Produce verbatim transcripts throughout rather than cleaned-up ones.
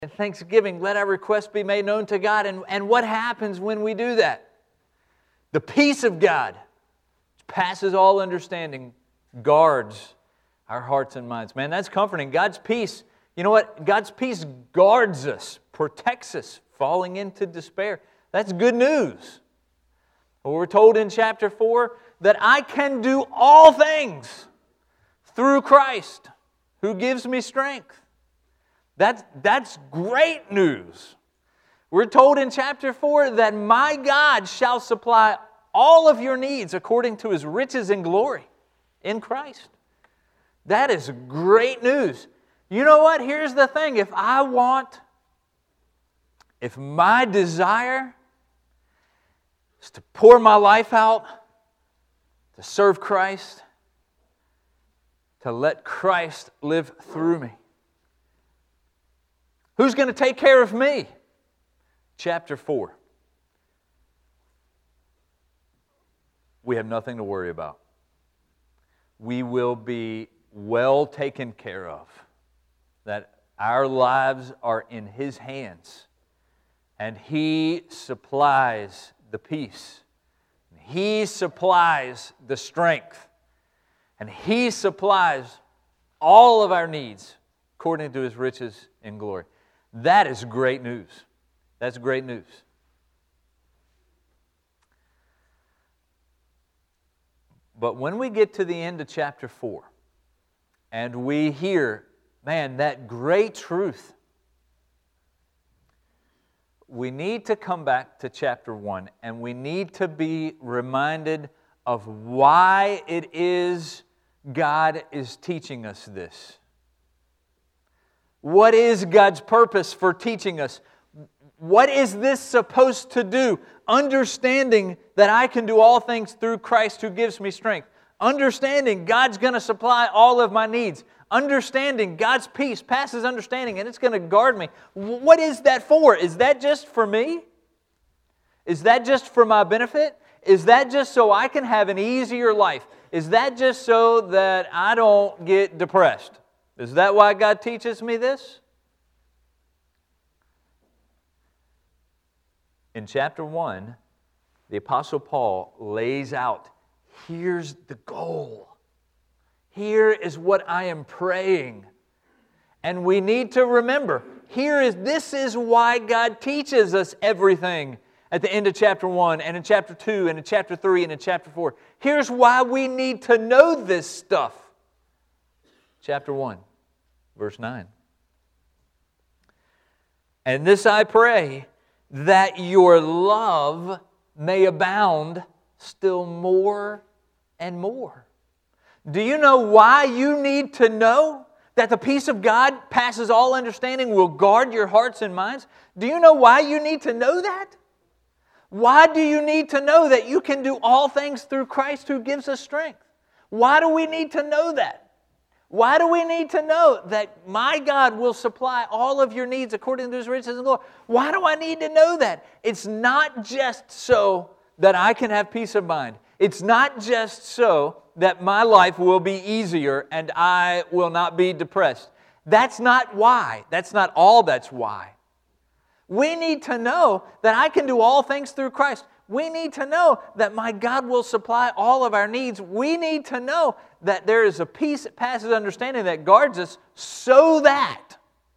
and thanksgiving, let our requests be made known to God. And, and what happens when we do that? The peace of God, which passes all understanding, guards our hearts and minds. Man, that's comforting. God's peace, you know what? God's peace guards us, protects us, falling into despair. That's good news. Well, we're told in chapter four that I can do all things through Christ who gives me strength. That's, that's great news. We're told in chapter four that my God shall supply all of your needs according to His riches and glory in Christ. That is great news. You know what? Here's the thing. If I want, if my desire is to pour my life out, to serve Christ, to let Christ live through me, who's going to take care of me? Chapter four. We have nothing to worry about. We will be well taken care of. That our lives are in His hands. And He supplies the peace. He supplies the strength. And He supplies all of our needs according to His riches in glory. That is great news. That's great news. But when we get to the end of chapter four, and we hear, man, that great truth, we need to come back to chapter one, and we need to be reminded of why it is God is teaching us this. What is God's purpose for teaching us? What is this supposed to do? Understanding that I can do all things through Christ who gives me strength. Understanding God's going to supply all of my needs. Understanding God's peace passes understanding and it's going to guard me. What is that for? Is that just for me? Is that just for my benefit? Is that just so I can have an easier life? Is that just so that I don't get depressed? Is that why God teaches me this? In chapter one, the Apostle Paul lays out, here's the goal. Here is what I am praying. And we need to remember, here is this is why God teaches us everything at the end of chapter one, and in chapter two, and in chapter three, and in chapter four. Here's why we need to know this stuff. Chapter one, verse nine. And this I pray, that your love may abound still more and more. Do you know why you need to know that the peace of God passes all understanding will guard your hearts and minds? Do you know why you need to know that? Why do you need to know that you can do all things through Christ who gives us strength? Why do we need to know that? Why do we need to know that my God will supply all of your needs according to His riches and glory? Why do I need to know that? It's not just so that I can have peace of mind. It's not just so that my life will be easier and I will not be depressed. That's not why. That's not all that's why. We need to know that I can do all things through Christ. We need to know that my God will supply all of our needs. We need to know that there is a peace that passes understanding that guards us so that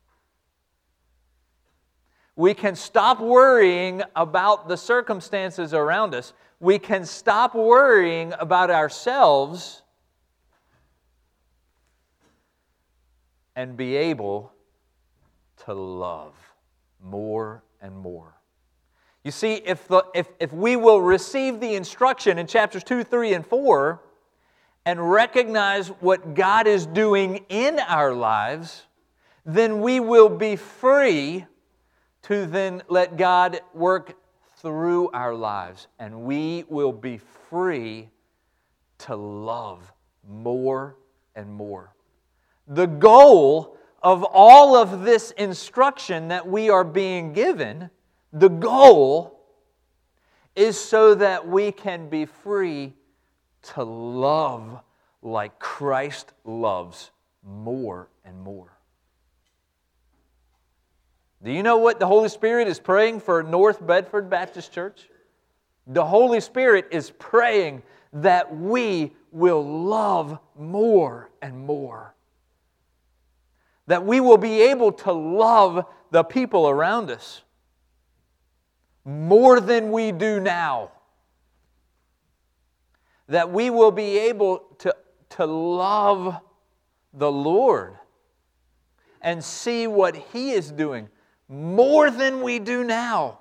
we can stop worrying about the circumstances around us. We can stop worrying about ourselves and be able to love more and more. You see, if, the, if, if we will receive the instruction in chapters two, three, and four and recognize what God is doing in our lives, then we will be free to then let God work through our lives. And we will be free to love more and more. The goal of all of this instruction that we are being given, the goal is so that we can be free to love like Christ loves more and more. Do you know what the Holy Spirit is praying for North Bedford Baptist Church? The Holy Spirit is praying that we will love more and more. That we will be able to love the people around us more than we do now. That we will be able to, to love the Lord and see what He is doing more than we do now.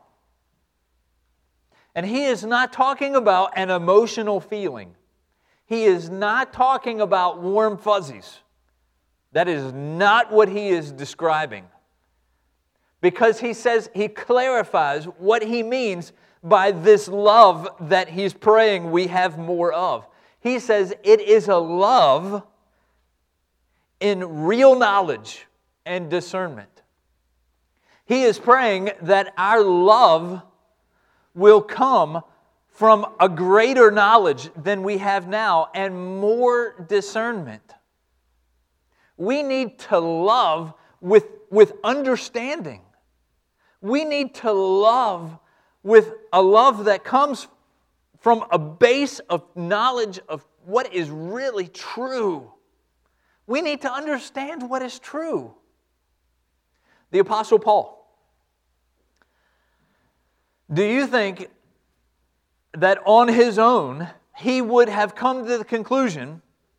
And He is not talking about an emotional feeling. He is not talking about warm fuzzies. That is not what He is describing. Because He says, He clarifies what He means by this love that He's praying we have more of. He says it is a love in real knowledge and discernment. He is praying that our love will come from a greater knowledge than we have now and more discernment. We need to love with, with understanding. We need to love with a love that comes from a base of knowledge of what is really true. We need to understand what is true. The Apostle Paul. Do you think that on his own he would have come to the conclusion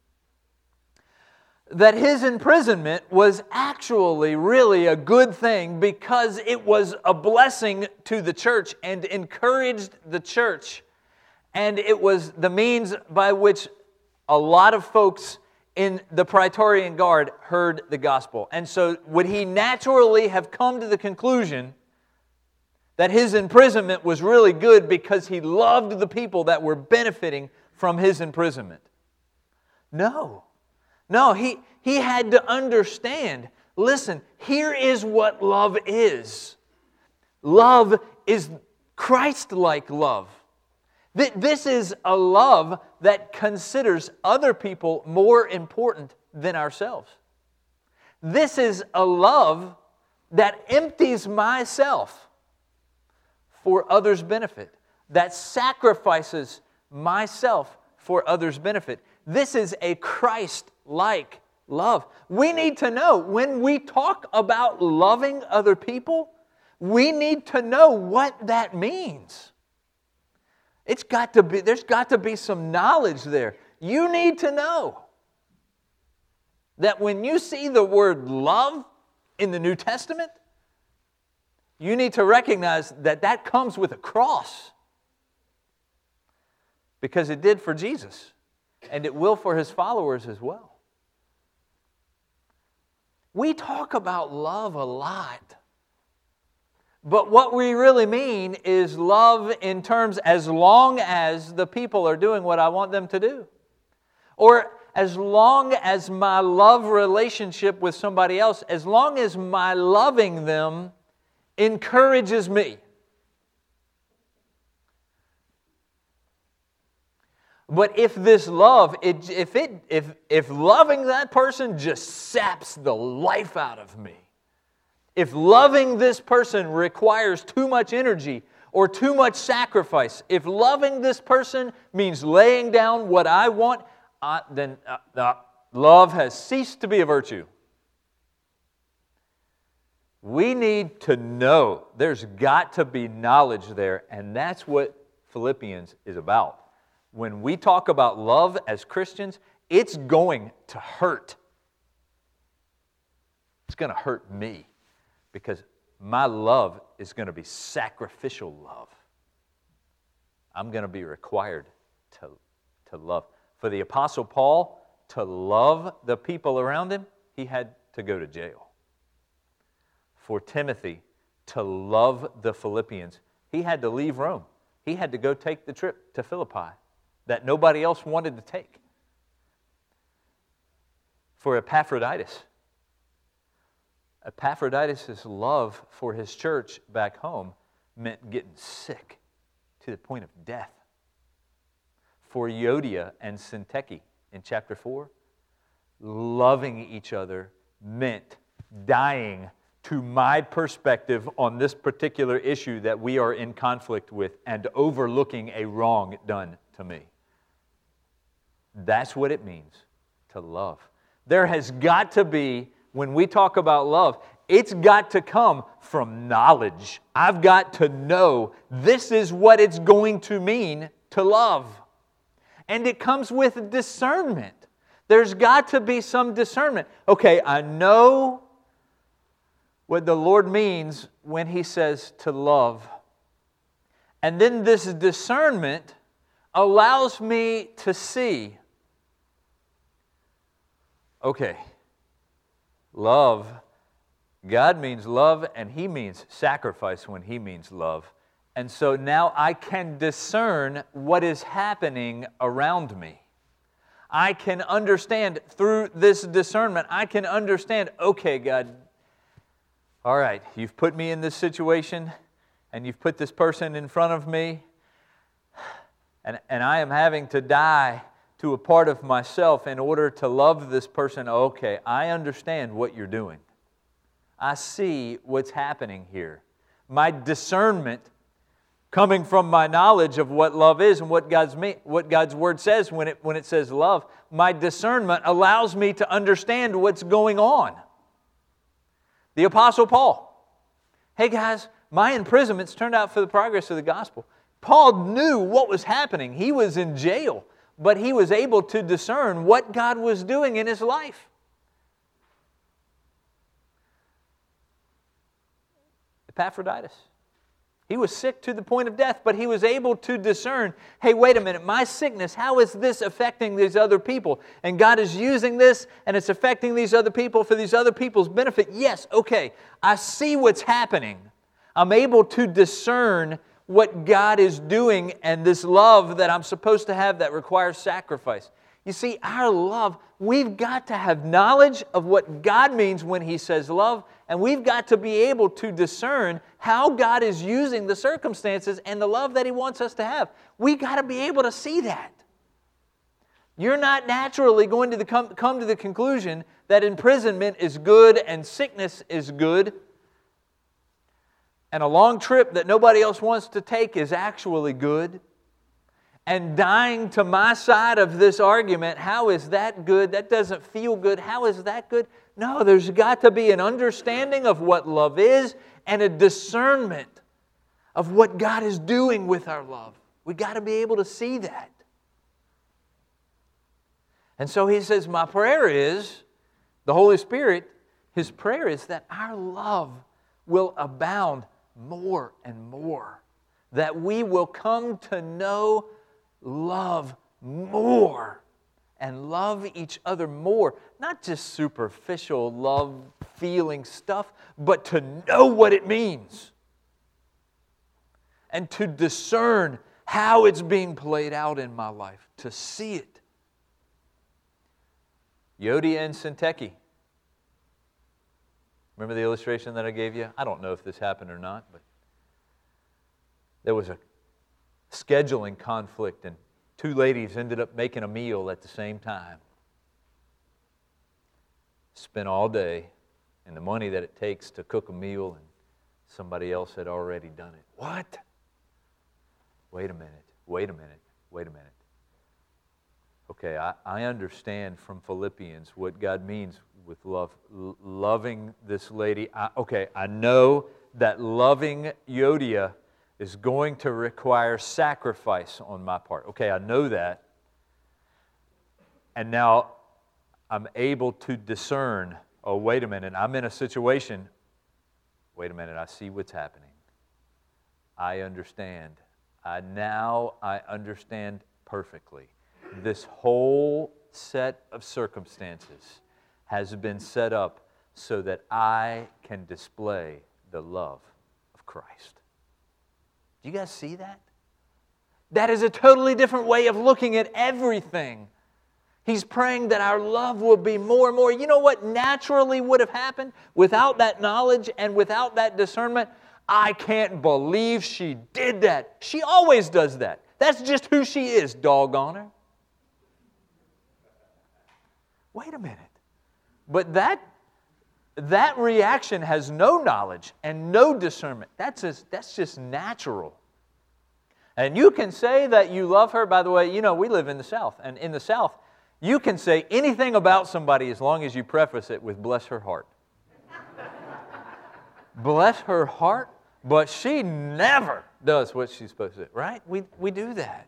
that his imprisonment was actually really a good thing because it was a blessing to the church and encouraged the church, and it was the means by which a lot of folks in the Praetorian Guard heard the gospel? And so would he naturally have come to the conclusion that his imprisonment was really good because he loved the people that were benefiting from his imprisonment? No. No, he, he had to understand, listen, here is what love is. Love is Christ-like love. This is a love that considers other people more important than ourselves. This is a love that empties myself for others' benefit, that sacrifices myself for others' benefit. This is a Christ-like love. We need to know, when we talk about loving other people, we need to know what that means. It's got to be, there's got to be some knowledge there. You need to know that when you see the word love in the New Testament, you need to recognize that that comes with a cross. Because it did for Jesus. And it will for His followers as well. We talk about love a lot. But what we really mean is love in terms as long as the people are doing what I want them to do. Or as long as my love relationship with somebody else, as long as my loving them encourages me. But if this love, it, if it, if if loving that person just saps the life out of me, if loving this person requires too much energy or too much sacrifice, if loving this person means laying down what I want, uh, then uh, uh, love has ceased to be a virtue. We need to know. There's got to be knowledge there, and that's what Philippians is about. When we talk about love as Christians, it's going to hurt. It's going to hurt me because my love is going to be sacrificial love. I'm going to be required to, to love. For the Apostle Paul to love the people around him, he had to go to jail. For Timothy to love the Philippians, he had to leave Rome. He had to go take the trip to Philippi that nobody else wanted to take. For Epaphroditus, Epaphroditus' love for his church back home meant getting sick to the point of death. For Euodia and Syntyche in chapter four, loving each other meant dying to my perspective on this particular issue that we are in conflict with and overlooking a wrong done to me. That's what it means to love. There has got to be, when we talk about love, it's got to come from knowledge. I've got to know this is what it's going to mean to love. And it comes with discernment. There's got to be some discernment. Okay, I know what the Lord means when He says to love. And then this discernment allows me to see, okay, love, God means love and He means sacrifice when He means love. And so now I can discern what is happening around me. I can understand through this discernment, I can understand, okay, God, all right, you've put me in this situation and you've put this person in front of me and, and I am having to die to a part of myself in order to love this person. Okay, I understand what you're doing. I see what's happening here. My discernment, coming from my knowledge of what love is and what God's me, what God's Word says when it, when it says love, my discernment allows me to understand what's going on. The Apostle Paul. Hey guys, my imprisonments turned out for the progress of the gospel. Paul knew what was happening. He was in jail, but he was able to discern what God was doing in his life. Epaphroditus. He was sick to the point of death, but he was able to discern, hey, wait a minute, my sickness, how is this affecting these other people? And God is using this, and it's affecting these other people for these other people's benefit. Yes, okay, I see what's happening. I'm able to discern what God is doing and this love that I'm supposed to have that requires sacrifice. You see, our love, we've got to have knowledge of what God means when He says love, and we've got to be able to discern how God is using the circumstances and the love that He wants us to have. We've got to be able to see that. You're not naturally going to come, come to the conclusion that imprisonment is good and sickness is good, and a long trip that nobody else wants to take is actually good. And dying to my side of this argument, how is that good? That doesn't feel good. How is that good? No, there's got to be an understanding of what love is and a discernment of what God is doing with our love. We've got to be able to see that. And so he says, my prayer is, the Holy Spirit, His prayer is that our love will abound more and more. That we will come to know love more and love each other more. Not just superficial love feeling stuff, but to know what it means. And to discern how it's being played out in my life. To see it. Euodia and Syntyche. Remember the illustration that I gave you? I don't know if this happened or not, but there was a scheduling conflict, and two ladies ended up making a meal at the same time. Spent all day, and the money that it takes to cook a meal, and somebody else had already done it. What? Wait a minute, wait a minute, wait a minute. Okay, I, I understand from Philippians what God means with love. L- loving this lady. I, okay, I know that loving Euodia is going to require sacrifice on my part. Okay, I know that. And now I'm able to discern, oh, wait a minute, I'm in a situation. Wait a minute, I see what's happening. I understand. I now I understand perfectly. This whole set of circumstances has been set up so that I can display the love of Christ. Do you guys see that? That is a totally different way of looking at everything. He's praying that our love will be more and more. You know what naturally would have happened without that knowledge and without that discernment? I can't believe she did that. She always does that. That's just who she is, doggone her. Wait a minute. But that, that reaction has no knowledge and no discernment. That's just, that's just natural. And you can say that you love her. By the way, you know, we live in the South. And in the South, you can say anything about somebody as long as you preface it with bless her heart. Bless her heart, but she never does what she's supposed to do, right? We, we do that.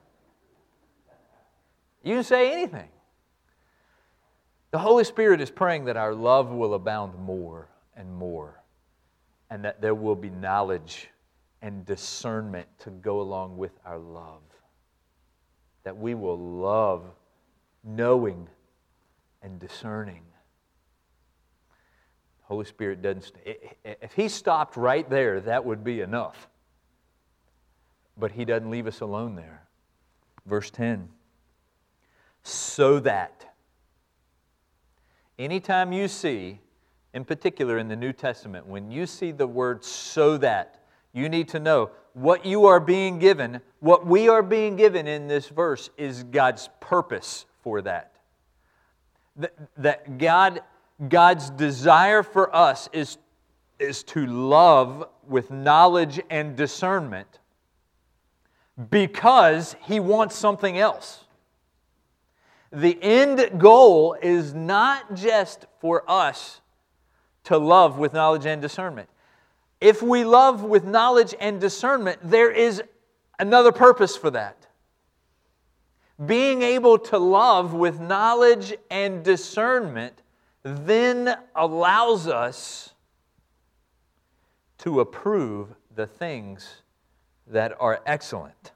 You can say anything. The Holy Spirit is praying that our love will abound more and more, and that there will be knowledge and discernment to go along with our love. That we will love knowing and discerning. Holy Spirit doesn't... If He stopped right there, that would be enough. But He doesn't leave us alone there. Verse ten. So that. Anytime you see, in particular in the New Testament, when you see the word so that, you need to know what you are being given, what we are being given in this verse is God's purpose for that. That God... God's desire for us is, is to love with knowledge and discernment because He wants something else. The end goal is not just for us to love with knowledge and discernment. If we love with knowledge and discernment, there is another purpose for that. Being able to love with knowledge and discernment then allows us to approve the things that are excellent.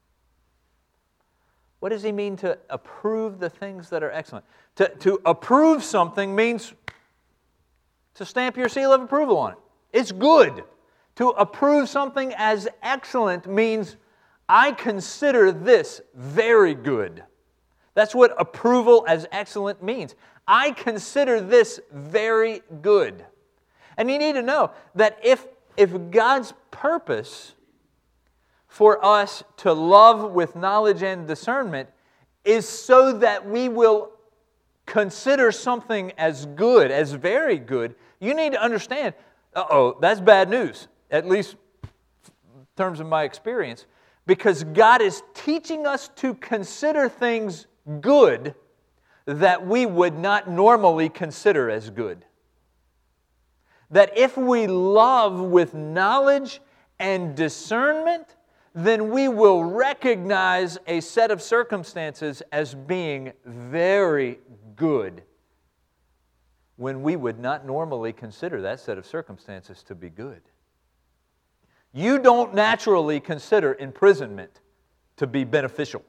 What does he mean to approve the things that are excellent? To, to approve something means to stamp your seal of approval on it. It's good. To approve something as excellent means I consider this very good. That's what approval as excellent means. I consider this very good. And you need to know that if, if God's purpose for us to love with knowledge and discernment is so that we will consider something as good, as very good, you need to understand, uh-oh, that's bad news, at least in terms of my experience, because God is teaching us to consider things good that we would not normally consider as good. That if we love with knowledge and discernment, then we will recognize a set of circumstances as being very good when we would not normally consider that set of circumstances to be good. You don't naturally consider imprisonment to be beneficial.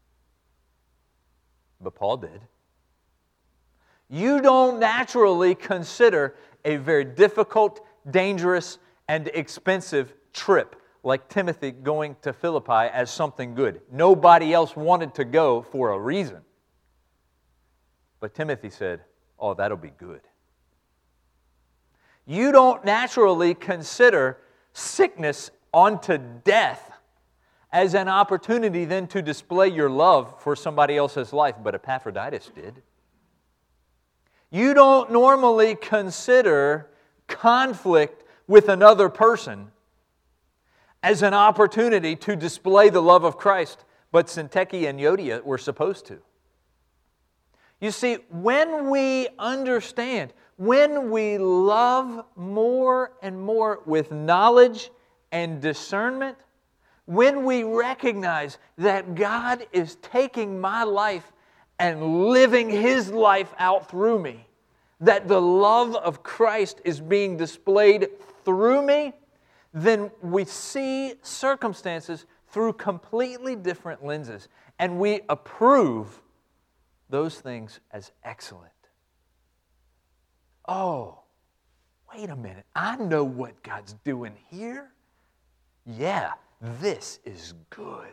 But Paul did. You don't naturally consider a very difficult, dangerous, and expensive trip like Timothy going to Philippi as something good. Nobody else wanted to go for a reason. But Timothy said, oh, that'll be good. You don't naturally consider sickness unto death as an opportunity then to display your love for somebody else's life, but Epaphroditus did. You don't normally consider conflict with another person as an opportunity to display the love of Christ, but Syntyche and Euodia were supposed to. You see, when we understand, when we love more and more with knowledge and discernment, when we recognize that God is taking my life and living His life out through me, that the love of Christ is being displayed through me, then we see circumstances through completely different lenses, and we approve those things as excellent. Oh, wait a minute, I know what God's doing here. Yeah, this is good.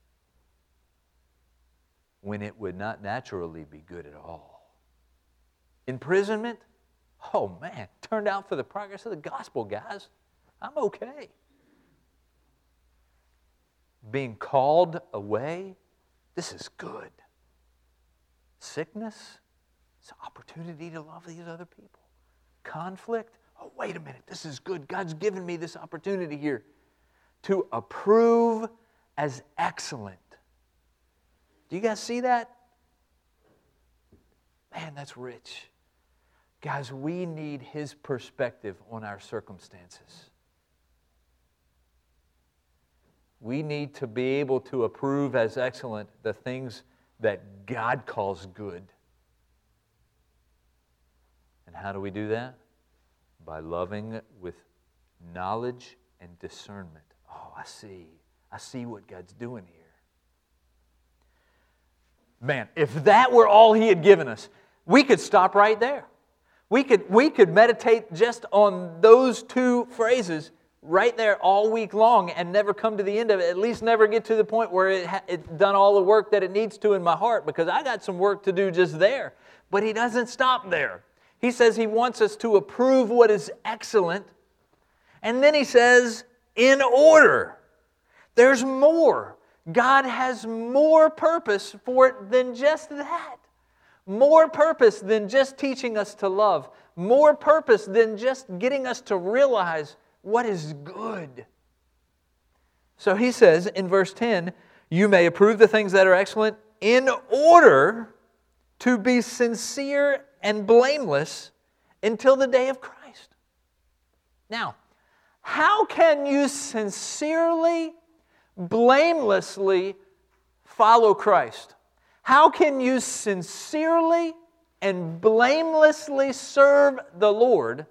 When it would not naturally be good at all. Imprisonment? Oh man, turned out for the progress of the gospel, guys. I'm okay. Being called away? This is good. Sickness? It's an opportunity to love these other people. conflict. Oh, wait a minute, this is good. God's given me this opportunity here to approve as excellent. Do you guys see that? Man, that's rich. Guys, we need His perspective on our circumstances. We need to be able to approve as excellent the things that God calls good. And how do we do that? By loving with knowledge and discernment. Oh, I see. I see what God's doing here. Man, if that were all He had given us, we could stop right there. We could, we could meditate just on those two phrases right there all week long and never come to the end of it, at least never get to the point where it ha- it's done all the work that it needs to in my heart, because I got some work to do just there. But He doesn't stop there. He says He wants us to approve what is excellent, and then He says, in order. There's more. God has more purpose for it than just that. More purpose than just teaching us to love. More purpose than just getting us to realize what is good. So He says in verse ten, you may approve the things that are excellent in order to be sincere and blameless until the day of Christ. Now, how can you sincerely, blamelessly follow Christ? How can you sincerely and blamelessly serve the Lord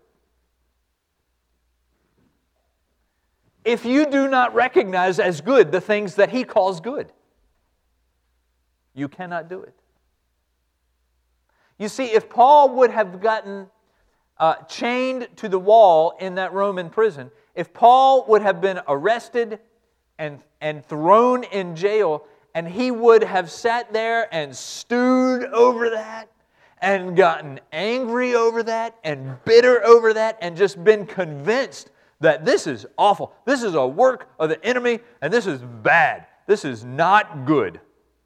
if you do not recognize as good the things that He calls good? You cannot do it. You see, if Paul would have gotten uh, chained to the wall in that Roman prison, if Paul would have been arrested and, and thrown in jail, and he would have sat there and stewed over that and gotten angry over that and bitter over that and just been convinced that this is awful, this is a work of the enemy, and this is bad, this is not good.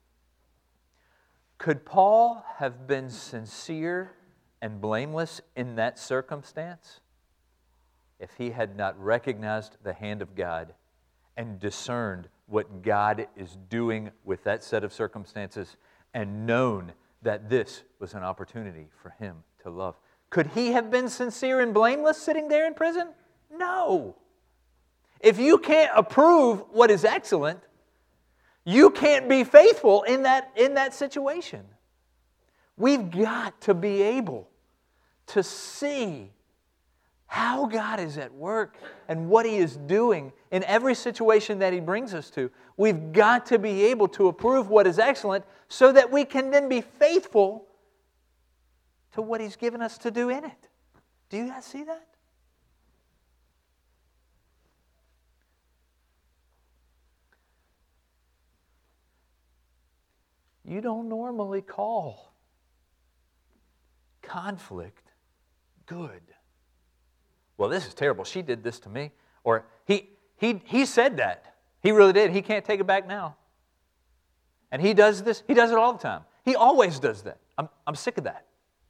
Could Paul have been sincere and blameless in that circumstance if he had not recognized the hand of God and discerned what God is doing with that set of circumstances and known that this was an opportunity for him to love? Could he have been sincere and blameless sitting there in prison? No. If you can't approve what is excellent, you can't be faithful in that, in that situation. We've got to be able to see how God is at work and what He is doing in every situation that He brings us to. We've got to be able to approve what is excellent so that we can then be faithful to what He's given us to do in it. Do you guys see that? You don't normally call conflict good. Well, this is terrible. She did this to me. Or he he he said that. He really did. He can't take it back now. And he does this. He does it all the time. He always does that. I'm, I'm sick of that.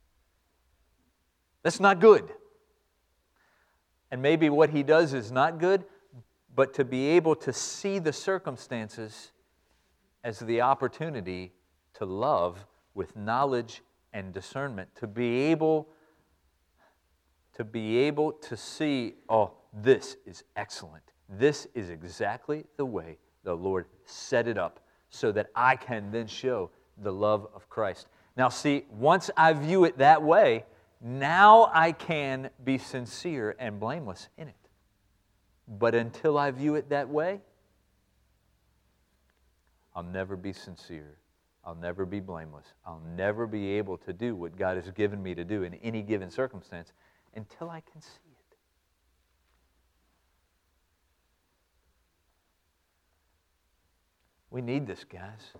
That's not good. And maybe what he does is not good, but to be able to see the circumstances as the opportunity to love with knowledge and discernment, to be able to be able to see, oh, this is excellent. This is exactly the way the Lord set it up so that I can then show the love of Christ. Now see, once I view it that way, now I can be sincere and blameless in it. But until I view it that way, I'll never be sincere. I'll never be blameless. I'll never be able to do what God has given me to do in any given circumstance until I can see it. We need this, guys.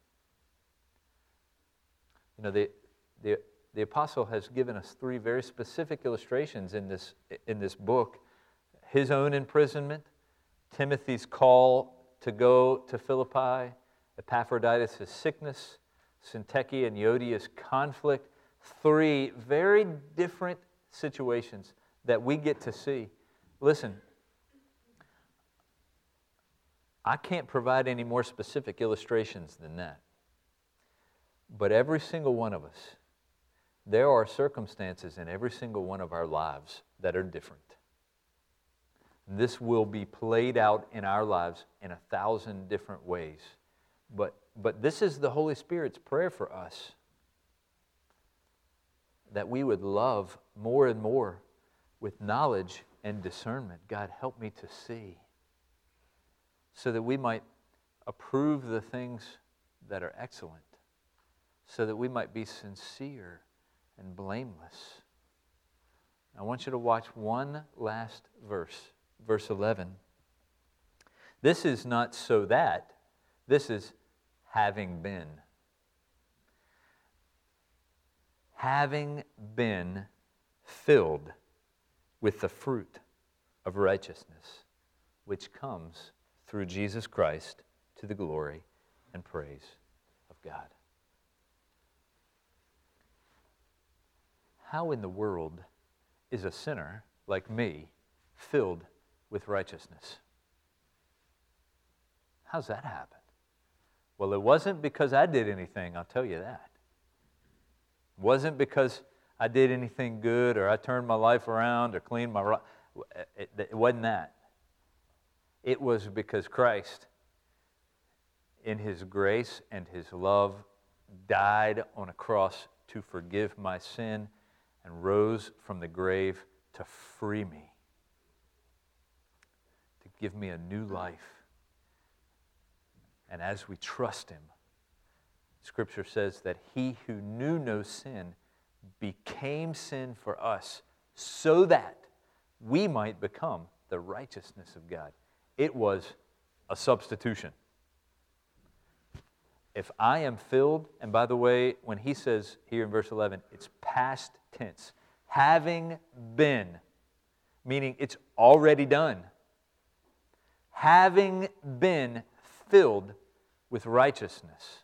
You know, the, the, the apostle has given us three very specific illustrations in this, in this book. His own imprisonment, Timothy's call to go to Philippi, Epaphroditus' sickness, Syntyche and Euodia's conflict. Three very different situations that we get to see. Listen, I can't provide any more specific illustrations than that. But every single one of us, there are circumstances in every single one of our lives that are different. This will be played out in our lives in a thousand different ways. But, but this is the Holy Spirit's prayer for us, that we would love more and more with knowledge and discernment. God, help me to see, so that we might approve the things that are excellent, so that we might be sincere and blameless. I want you to watch one last verse, verse eleven. This is not so that, this is having been. Having been filled with the fruit of righteousness, which comes through Jesus Christ to the glory and praise of God. How in the world is a sinner like me filled with righteousness? How's that happen? Well, it wasn't because I did anything, I'll tell you that. It wasn't because I did anything good or I turned my life around or cleaned my... It, it wasn't that. It was because Christ, in His grace and His love, died on a cross to forgive my sin and rose from the grave to free me, to give me a new life. And as we trust Him, Scripture says that He who knew no sin became sin for us so that we might become the righteousness of God. It was a substitution. If I am filled, and by the way, when he says here in verse eleven, it's past tense. Having been, meaning it's already done. Having been filled with righteousness.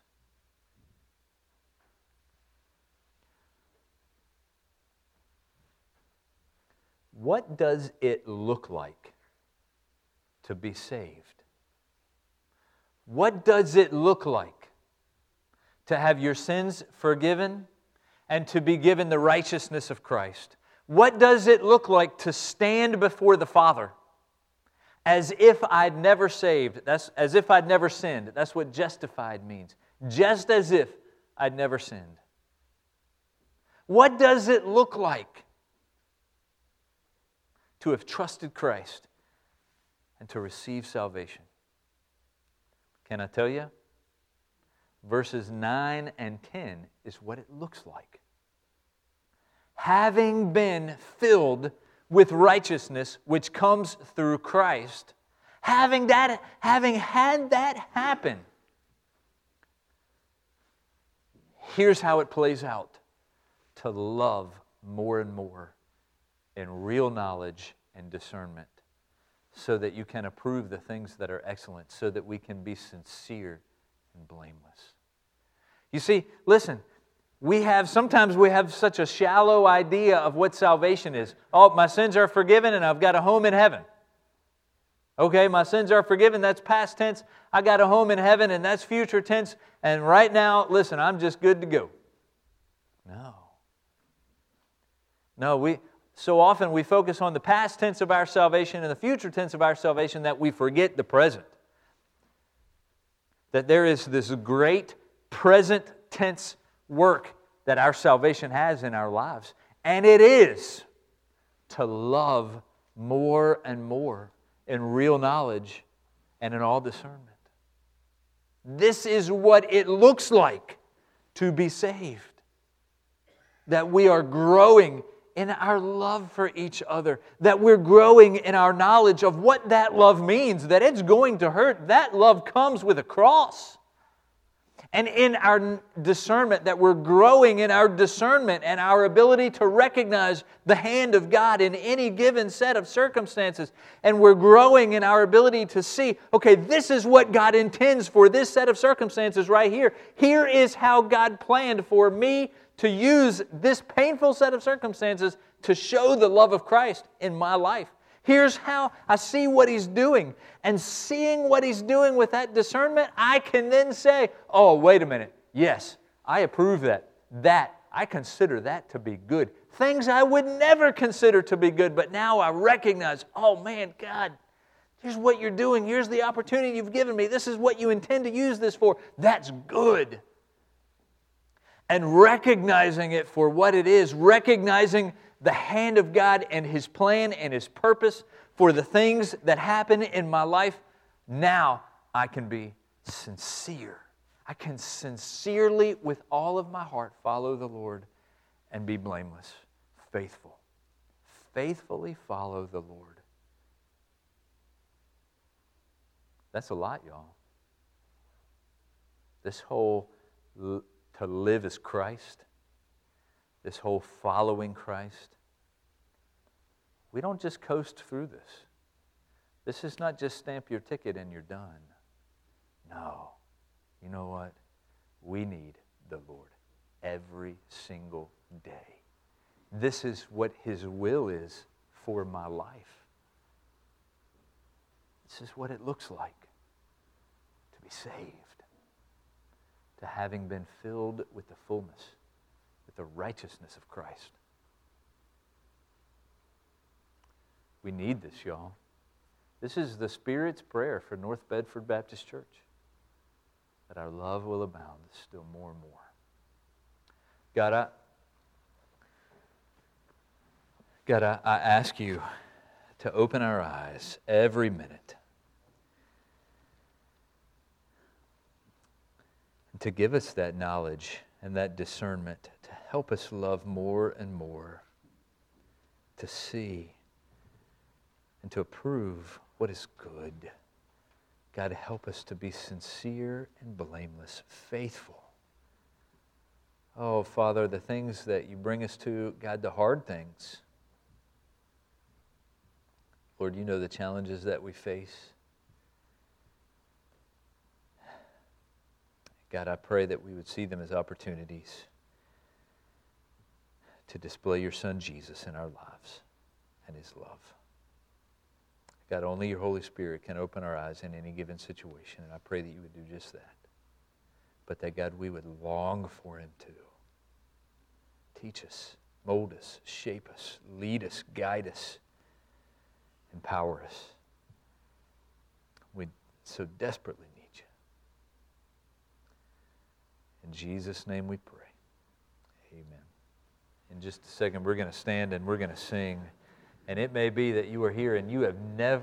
What does it look like to be saved? What does it look like to have your sins forgiven and to be given the righteousness of Christ? What does it look like to stand before the Father as if I'd never saved? That's as if I'd never sinned. That's what justified means. Just as if I'd never sinned. What does it look like to have trusted Christ and to receive salvation? Can I tell you? Verses nine and ten is what it looks like. Having been filled with righteousness which comes through Christ, having that, having had that happen, here's how it plays out. To love more and more in real knowledge and discernment, so that you can approve the things that are excellent, so that we can be sincere and blameless. You see, listen, we have, sometimes we have such a shallow idea of what salvation is. Oh, my sins are forgiven and I've got a home in heaven. Okay, my sins are forgiven, that's past tense. I got a home in heaven and that's future tense. And right now, listen, I'm just good to go. No. No, we... So often we focus on the past tense of our salvation and the future tense of our salvation that we forget the present. That there is this great present tense work that our salvation has in our lives. And it is to love more and more in real knowledge and in all discernment. This is what it looks like to be saved. That we are growing in our love for each other, that we're growing in our knowledge of what that love means, that it's going to hurt. That love comes with a cross. And in our discernment, that we're growing in our discernment and our ability to recognize the hand of God in any given set of circumstances. And we're growing in our ability to see, okay, this is what God intends for this set of circumstances right here. Here is how God planned for me to use this painful set of circumstances to show the love of Christ in my life. Here's how I see what He's doing. And seeing what He's doing with that discernment, I can then say, oh, wait a minute. Yes, I approve that. That, I consider that to be good. Things I would never consider to be good, but now I recognize, oh man, God, here's what you're doing. Here's the opportunity you've given me. This is what you intend to use this for. That's good. And recognizing it for what it is, recognizing the hand of God and His plan and His purpose for the things that happen in my life, now I can be sincere. I can sincerely, with all of my heart, follow the Lord and be blameless, faithful. Faithfully follow the Lord. That's a lot, y'all. This whole l- to live as Christ, this whole following Christ, we don't just coast through this. This is not just stamp your ticket and you're done. No. You know what? We need the Lord every single day. This is what His will is for my life. This is what it looks like to be saved, to having been filled with the fullness, with the righteousness of Christ. We need this, y'all. This is the Spirit's prayer for North Bedford Baptist Church, that our love will abound still more and more. God, I, God, I, I ask You to open our eyes every minute, and to give us that knowledge and that discernment to help us love more and more, to see and to approve what is good. God, help us to be sincere and blameless, faithful. Oh, Father, the things that You bring us to, God, the hard things. Lord, You know the challenges that we face. God, I pray that we would see them as opportunities to display Your Son Jesus in our lives and His love. God, only Your Holy Spirit can open our eyes in any given situation, and I pray that You would do just that. But that, God, we would long for Him to teach us, mold us, shape us, lead us, guide us, empower us. We so desperately need You. In Jesus' name we pray. Amen. In just a second, we're going to stand and we're going to sing. And it may be that you are here and you have never